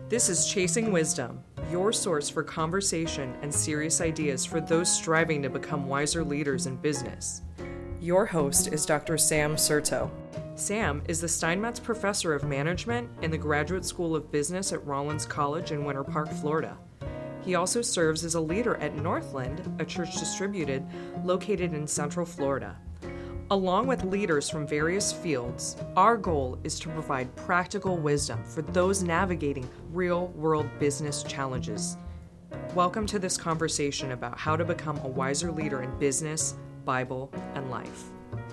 This is Chasing Wisdom, your source for conversation and serious ideas for those striving to become wiser leaders in business. Your host is Dr. Sam Certo. Sam is the Steinmetz Professor of Management in the Graduate School of Business at Rollins College in Winter Park, Florida. He also serves as a leader at Northland, a church distributed located in Central Florida. Along with leaders from various fields, our goal is to provide practical wisdom for those navigating real-world business challenges. Welcome to this conversation about how to become a wiser leader in business, Bible, and life.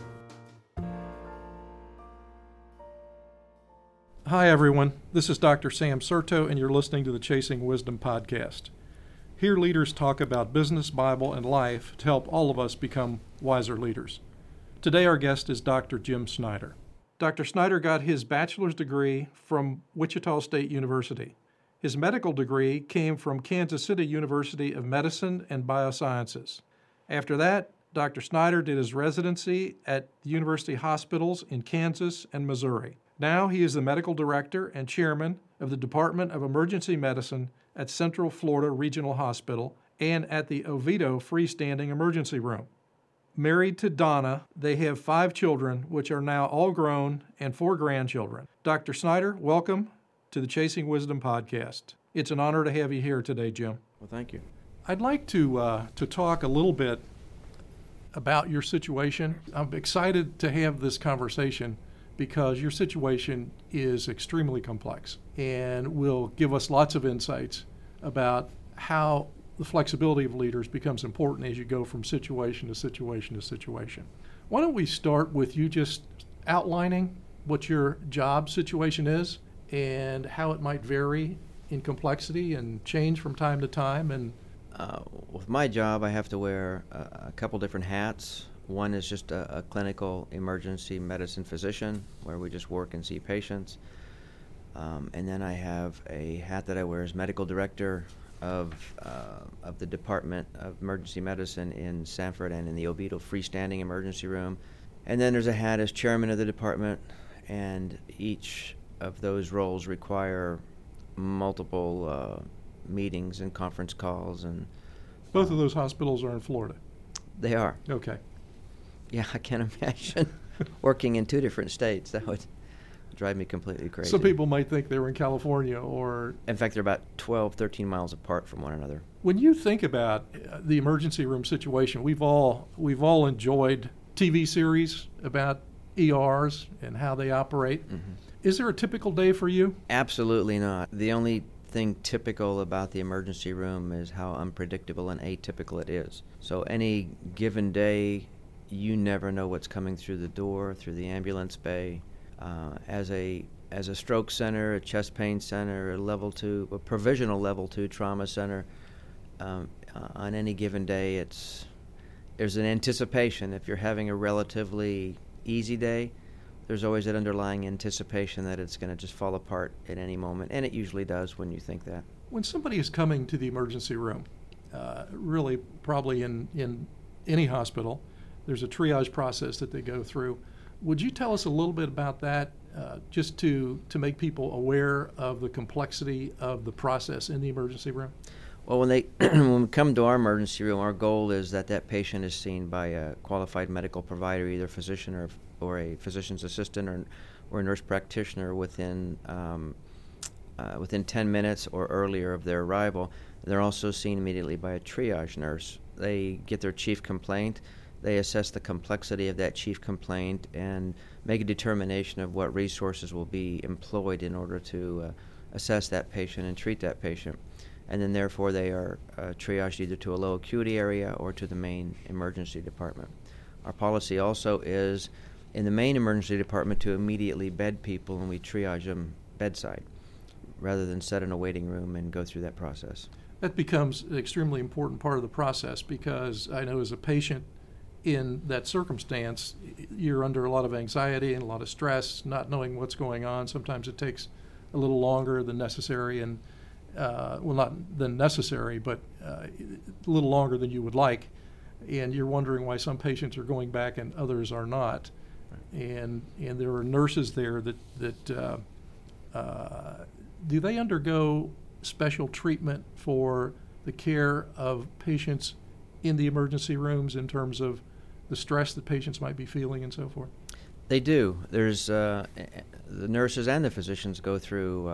Hi, everyone. This is Dr. Sam Certo, and you're listening to the Chasing Wisdom podcast. Here, leaders talk about business, Bible, and life to help all of us become wiser leaders. Today, our guest is Dr. Jim Snyder. Dr. Snyder got his bachelor's degree from Wichita State University. His medical degree came from Kansas City University of Medicine and Biosciences. After that, Dr. Snyder did his residency at the university hospitals in Kansas and Missouri. Now he is the medical director and chairman of the Department of Emergency Medicine at Central Florida Regional Hospital and at the Oviedo Freestanding Emergency Room. Married to Donna, they have 5 children, which are now all grown, and 4 grandchildren. Dr. Snyder, welcome to the Chasing Wisdom podcast. It's an honor to have you here today, Jim. Well, thank you. I'd like to talk a little bit about your situation. I'm excited to have this conversation because your situation is extremely complex and will give us lots of insights about how the flexibility of leaders becomes important as you go from situation to situation to situation. Why don't we start with you just outlining what your job situation is and how it might vary in complexity and change from time to time? And with my job, I have to wear a couple different hats. One is just a clinical emergency medicine physician, where we just work and see patients. And then I have a hat that I wear as medical director of the Department of Emergency Medicine in Sanford and in the Oviedo Freestanding Emergency Room. And then there's a hat as chairman of the department, and each of those roles require multiple meetings and conference calls. And both of those hospitals are in Florida? They are. Okay. Yeah, I can't imagine working in 2 different states. That would drive me completely crazy. Some people might think they were in California or... In fact, they're about 12, 13 miles apart from one another. When you think about the emergency room situation, we've all enjoyed TV series about ERs and how they operate. Mm-hmm. Is there a typical day for you? Absolutely not. The only thing typical about the emergency room is how unpredictable and atypical it is. So any given day, you never know what's coming through the door, through the ambulance bay. As a stroke center, a chest pain center, a provisional level 2 trauma center, on any given day, there's an anticipation. If you're having a relatively easy day, there's always that underlying anticipation that it's going to just fall apart at any moment, and it usually does when you think that. When somebody is coming to the emergency room, really probably in any hospital, there's a triage process that they go through. Would you tell us a little bit about that, just to make people aware of the complexity of the process in the emergency room? Well, when we come to our emergency room, our goal is that patient is seen by a qualified medical provider, either a physician or a physician's assistant or a nurse practitioner within 10 minutes or earlier of their arrival. They're also seen immediately by a triage nurse. They get their chief complaint. They assess the complexity of that chief complaint and make a determination of what resources will be employed in order to assess that patient and treat that patient. And then therefore they are triaged either to a low acuity area or to the main emergency department. Our policy also is in the main emergency department to immediately bed people, and we triage them bedside rather than sit in a waiting room and go through that process. That becomes an extremely important part of the process, because I know as a patient in that circumstance, you're under a lot of anxiety and a lot of stress, not knowing what's going on. Sometimes it takes a little longer than necessary, and not than necessary, but a little longer than you would like. And you're wondering why some patients are going back and others are not. Right. And there are nurses there that do they undergo special treatment for the care of patients in the emergency rooms in terms of the stress that patients might be feeling and so forth? They do. There's the nurses and the physicians go through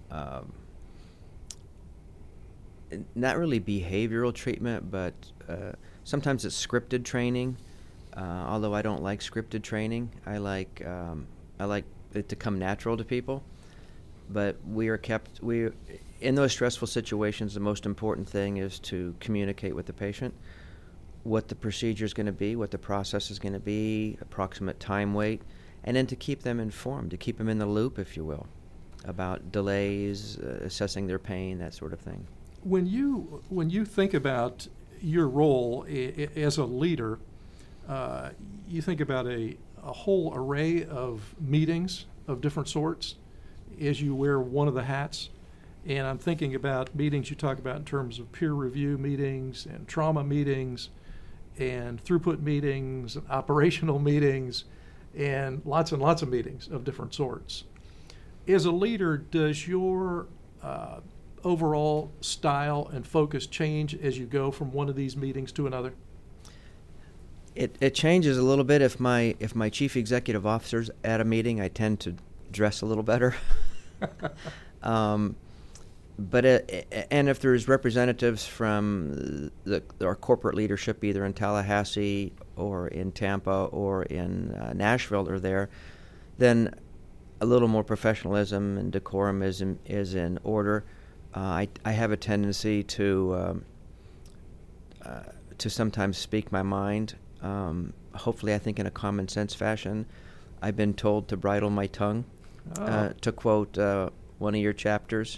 not really behavioral treatment, but sometimes it's scripted training. Although I don't like scripted training, I like it to come natural to people. But in those stressful situations, the most important thing is to communicate with the patient what the procedure is going to be, what the process is going to be, approximate time wait, and then to keep them informed, to keep them in the loop, if you will, about delays, assessing their pain, that sort of thing. When you think about your role as a leader, you think about a whole array of meetings of different sorts as you wear one of the hats. And I'm thinking about meetings you talk about in terms of peer review meetings and trauma meetings and throughput meetings and operational meetings and lots of meetings of different sorts. As a leader, does your overall style and focus change as you go from one of these meetings to another? It changes a little bit. If my chief executive officer's at a meeting, I tend to dress a little better. But if there's representatives from our corporate leadership, either in Tallahassee or in Tampa or in Nashville, are there, then a little more professionalism and decorum is in order. I have a tendency to sometimes speak my mind. Hopefully, I think in a common sense fashion. I've been told to bridle my tongue, to quote one of your chapters,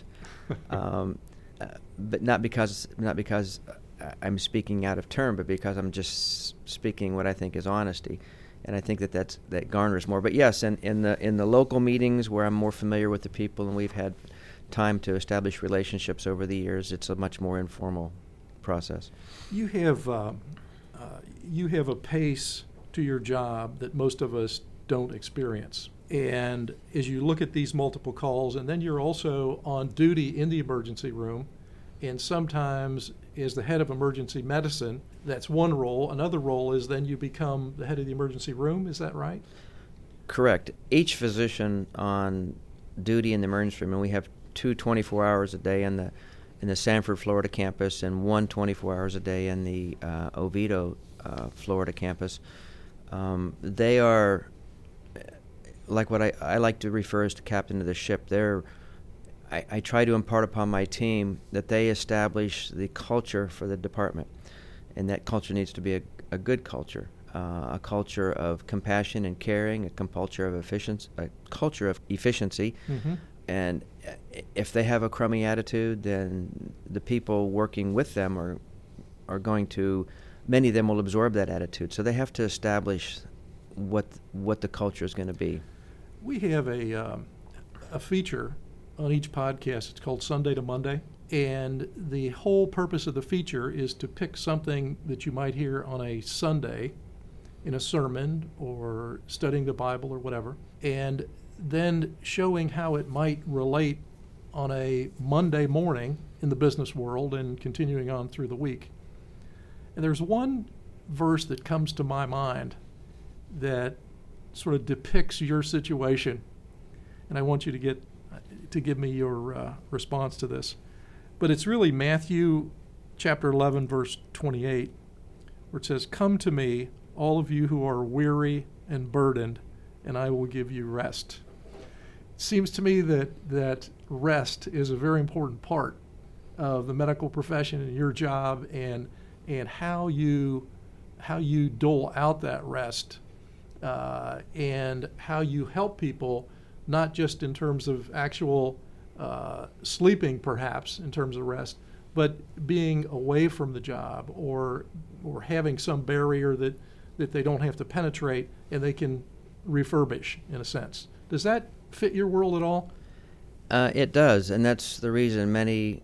but not because I'm speaking out of turn, but because I'm just speaking what I think is honesty, and I think that garners more. But yes, in the local meetings where I'm more familiar with the people and we've had time to establish relationships over the years, it's a much more informal process. You have a pace to your job that most of us don't experience. And as you look at these multiple calls, and then you're also on duty in the emergency room, and sometimes as the head of emergency medicine, that's one role. Another role is then you become the head of the emergency room. Is that right? Correct. Each physician on duty in the emergency room, and we have 2 24 hours a day in the Sanford, Florida campus, and 1 24 hours a day in the Oviedo, Florida campus. They are like what I like to refer as the captain of the ship. I try to impart upon my team that they establish the culture for the department, and that culture needs to be a good culture, a culture of compassion and caring, a culture of efficiency, Mm-hmm. And if they have a crummy attitude, then the people working with them are going to, many of them will absorb that attitude. So they have to establish what the culture is going to be. We have a feature on each podcast. It's called Sunday to Monday. And the whole purpose of the feature is to pick something that you might hear on a Sunday in a sermon or studying the Bible or whatever, and then showing how it might relate on a Monday morning in the business world and continuing on through the week. And there's one verse that comes to my mind that sort of depicts your situation, and I want you to give me your response to this. But it's really Matthew chapter 11, verse 28, where it says, "Come to me, all of you who are weary and burdened, and I will give you rest." It seems to me that rest is a very important part of the medical profession and your job, and how you dole out that rest, and how you help people, not just in terms of actual sleeping, perhaps in terms of rest, but being away from the job or having some barrier that they don't have to penetrate and they can refurbish, in a sense. Does that fit your world at all? It does, and that's the reason many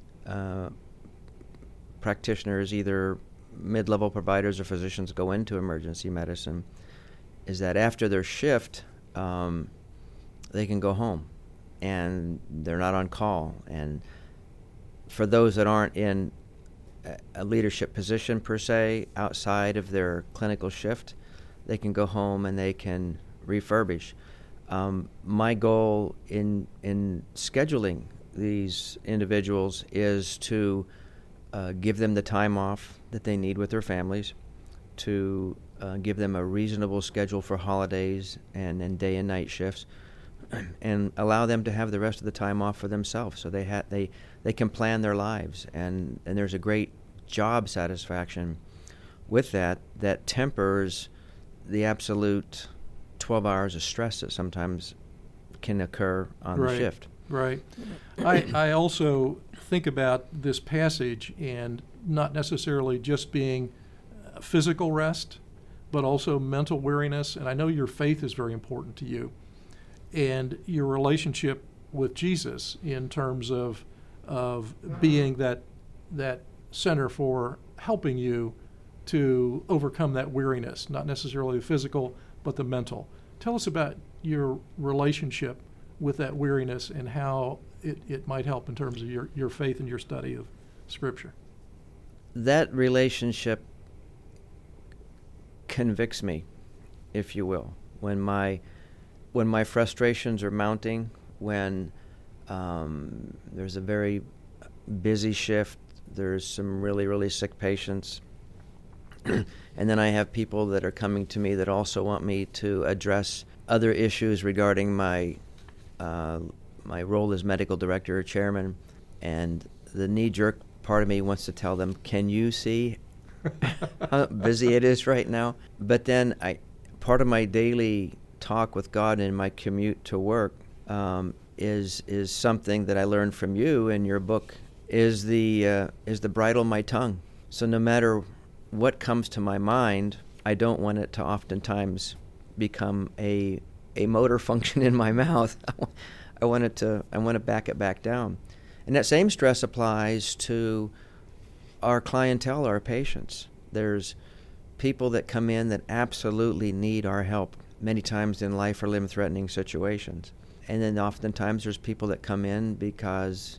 practitioners, either mid-level providers or physicians, go into emergency medicine, is that after their shift, they can go home. and they're not on call. And for those that aren't in a leadership position per se, outside of their clinical shift, they can go home and they can refurbish. My goal in scheduling these individuals is to give them the time off that they need with their families, to give them a reasonable schedule for holidays and day and night shifts, and allow them to have the rest of the time off for themselves, so they can plan their lives. And there's a great job satisfaction with that tempers the absolute 12 hours of stress that sometimes can occur on the shift. Right. I also think about this passage and not necessarily just being physical rest, but also mental weariness. And I know your faith is very important to you, and your relationship with Jesus in terms of being that center for helping you to overcome that weariness, not necessarily the physical, but the mental. Tell us about your relationship with that weariness and how it might help in terms of your faith and your study of Scripture. That relationship convicts me, if you will, when my frustrations are mounting, when there's a very busy shift, there's some really, really sick patients, and then I have people that are coming to me that also want me to address other issues regarding my role as medical director or chairman, and the knee-jerk part of me wants to tell them, can you see how busy it is right now? But then part of my daily talk with God in my commute to work is something that I learned from you in your book, is the bridle my tongue. So no matter what comes to my mind, I don't want it to oftentimes become a motor function in my mouth. I want to back it back down. And that same stress applies to our clientele, our patients. There's people that come in that absolutely need our help, many times in life or limb-threatening situations. And then oftentimes there's people that come in because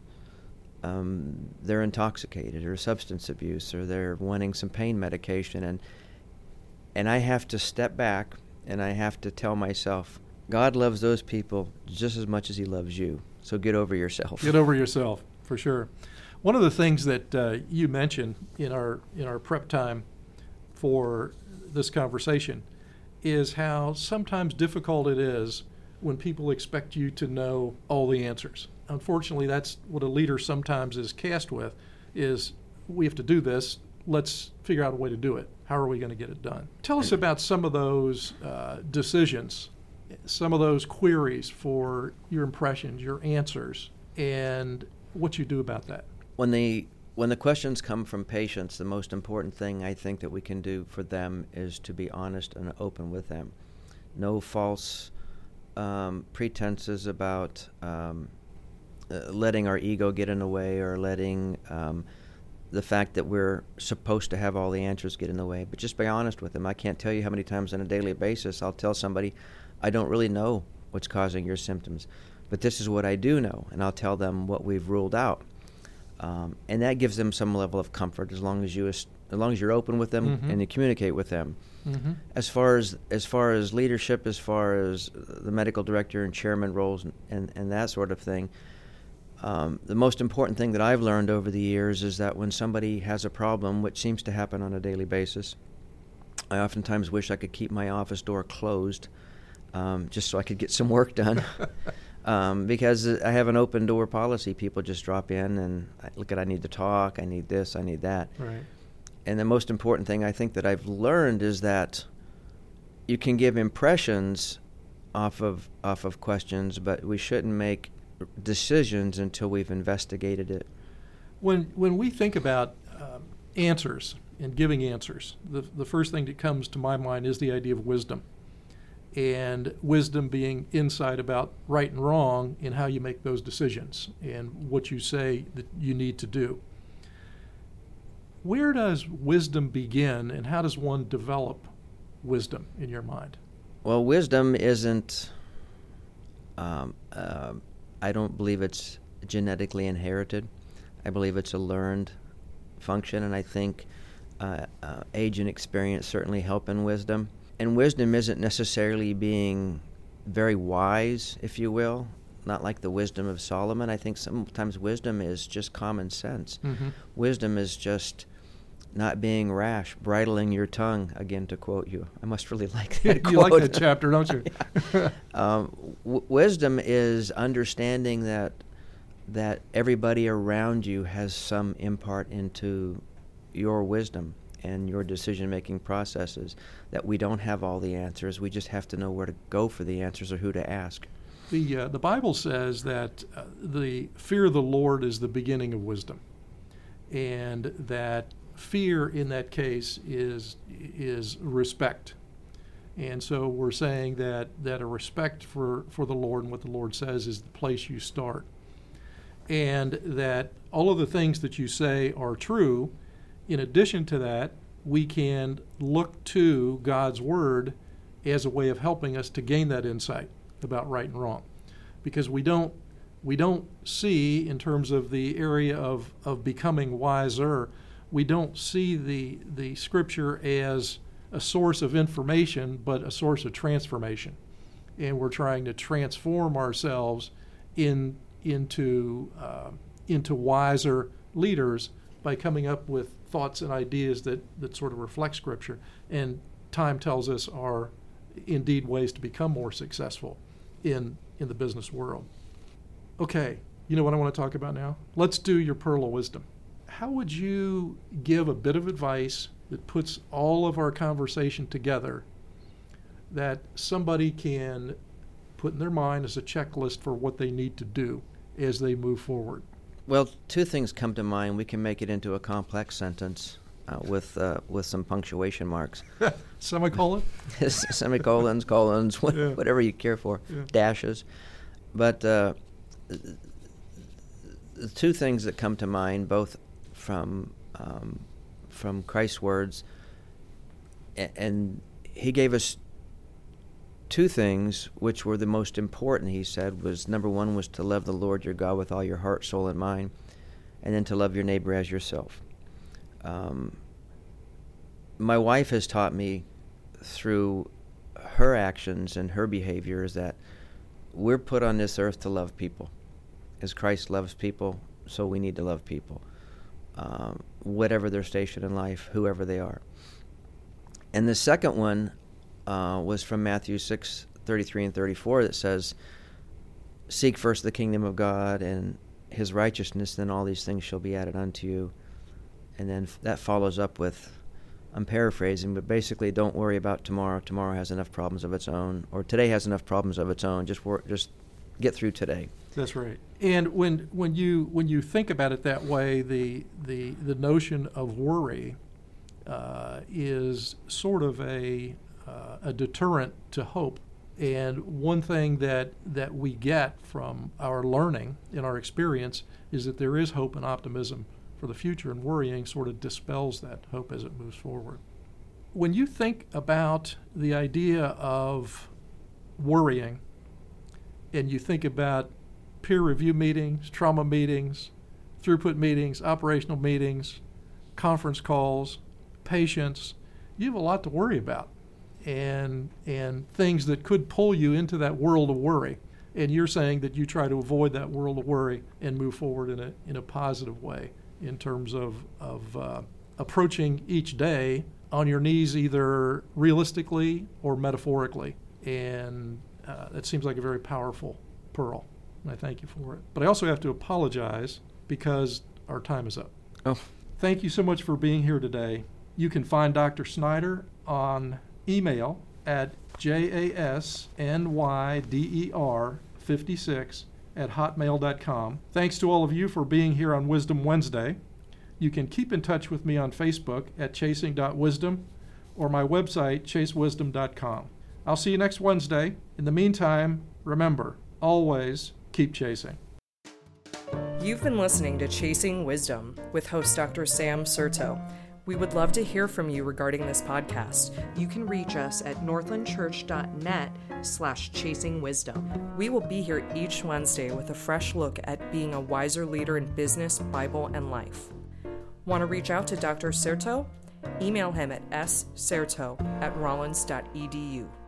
they're intoxicated or substance abuse, or they're wanting some pain medication. And I have to step back and I have to tell myself, God loves those people just as much as he loves you. So get over yourself. Get over yourself, for sure. One of the things that you mentioned in our prep time for this conversation is how sometimes difficult it is when people expect you to know all the answers. Unfortunately, that's what a leader sometimes is cast with, is we have to do this, let's figure out a way to do it. How are we going to get it done? Tell us about some of those decisions, some of those queries for your impressions, your answers, and what you do about that. When the questions come from patients, the most important thing I think that we can do for them is to be honest and open with them. No false pretenses about letting our ego get in the way, or letting the fact that we're supposed to have all the answers get in the way. But just be honest with them. I can't tell you how many times on a daily basis I'll tell somebody, I don't really know what's causing your symptoms, but this is what I do know, and I'll tell them what we've ruled out. And that gives them some level of comfort as long as you're open with them and you communicate with them. Mm-hmm. As far as leadership, as far as the medical director and chairman roles and that sort of thing, the most important thing that I've learned over the years is that when somebody has a problem, which seems to happen on a daily basis, I oftentimes wish I could keep my office door closed just so I could get some work done. Because I have an open door policy. People just drop in and I need to talk, I need this, I need that. Right. And the most important thing I think that I've learned is that you can give impressions off of questions, but we shouldn't make decisions until we've investigated it. When we think about answers and giving answers, the first thing that comes to my mind is the idea of wisdom. And wisdom being insight about right and wrong in how you make those decisions and what you say that you need to do. Where does wisdom begin, and how does one develop wisdom in your mind? Well, wisdom isn't I don't believe it's genetically inherited. I believe it's a learned function, and I think age and experience certainly help in wisdom. And wisdom isn't necessarily being very wise, if you will, not like the wisdom of Solomon. I think sometimes wisdom is just common sense. Mm-hmm. Wisdom is just not being rash, bridling your tongue, again, to quote you. I must really like that quote. You like that chapter, don't you? Wisdom is understanding that everybody around you has some impart into your wisdom and your decision-making processes, that we don't have all the answers. We just have to know where to go for the answers or who to ask. The Bible says that the fear of the Lord is the beginning of wisdom, and that fear in that case is respect. And so we're saying that a respect for the Lord and what the Lord says is the place you start. And that all of the things that you say are true. In addition to that, we can look to God's Word as a way of helping us to gain that insight about right and wrong. Because we don't see, in terms of the area of becoming wiser, we don't see the Scripture as a source of information, but a source of transformation. And we're trying to transform ourselves into wiser leaders by coming up with thoughts and ideas that sort of reflect Scripture, and time tells us are indeed ways to become more successful in the business world. Okay, you know what I want to talk about now? Let's do your pearl of wisdom. How would you give a bit of advice that puts all of our conversation together that somebody can put in their mind as a checklist for what they need to do as they move forward? Well, two things come to mind. We can make it into a complex sentence with some punctuation marks. Semicolon? Semicolons, colons, whatever you care for, dashes. But the two things that come to mind, both from Christ's words, and he gave us two things which were the most important. He said was, number one was to love the Lord your God with all your heart, soul, and mind, and then to love your neighbor as yourself. My wife has taught me through her actions and her behaviors that we're put on this earth to love people. As Christ loves people, so we need to love people, whatever their station in life, whoever they are. And the second one was from Matthew 6:33 and 34 that says, seek first the kingdom of God and his righteousness, then all these things shall be added unto you. And then that follows up with, I'm paraphrasing, but basically, don't worry about tomorrow. Tomorrow has enough problems of its own, or today has enough problems of its own. Just get through today. That's right. And when you think about it that way, the notion of worry is sort of a deterrent to hope. And one thing that we get from our learning and our experience is that there is hope and optimism for the future, and worrying sort of dispels that hope as it moves forward. When you think about the idea of worrying, and you think about peer review meetings, trauma meetings, throughput meetings, operational meetings, conference calls, patients, you have a lot to worry about, and things that could pull you into that world of worry. And you're saying that you try to avoid that world of worry and move forward in a positive way in terms of approaching each day on your knees, either realistically or metaphorically. And that seems like a very powerful pearl, and I thank you for it. But I also have to apologize because our time is up. Oh. Thank you so much for being here today. You can find Dr. Snyder on email at jasnyder56@hotmail.com. Thanks to all of you for being here on Wisdom Wednesday. You can keep in touch with me on Facebook at chasing.wisdom or my website, chasewisdom.com. I'll see you next Wednesday. In the meantime, remember, always keep chasing. You've been listening to Chasing Wisdom with host Dr. Sam Serto. We would love to hear from you regarding this podcast. You can reach us at northlandchurch.net/chasingwisdom. We will be here each Wednesday with a fresh look at being a wiser leader in business, Bible, and life. Want to reach out to Dr. Certo? Email him at scerto@rollins.edu.